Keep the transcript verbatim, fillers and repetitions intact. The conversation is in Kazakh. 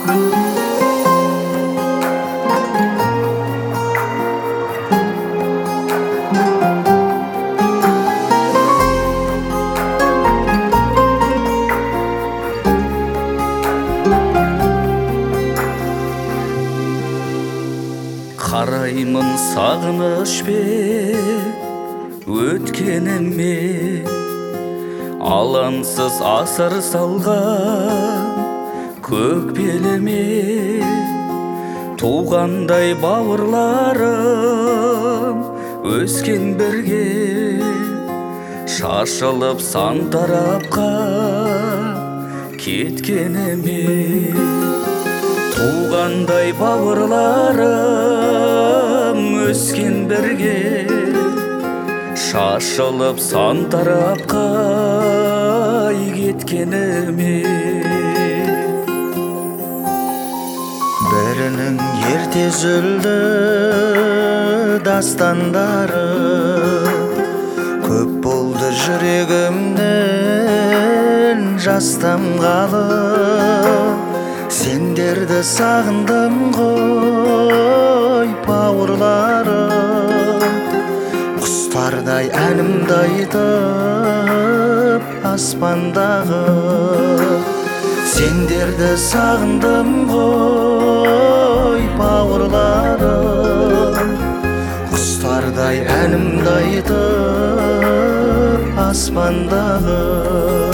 Қараймын сағынышпен өткеніме, алаңсыз асыр салған көк беліме. Туғандай бауырларым өскен бірге, шашылып сан тарапқа кеткеніме. Туғандай бауырларым өскен бірге, шашылып сан тарапқа кеткеніме. Бірінің ерте үзілді дастандары, көп болды жүрегімнен жас тамғалы. Сендерді сағындым ғой бауырларым, құстардай әнімді айтып аспандағы. Сендерді сағындым ғой бауырларым, құстардай әнімді айтып аспандағы.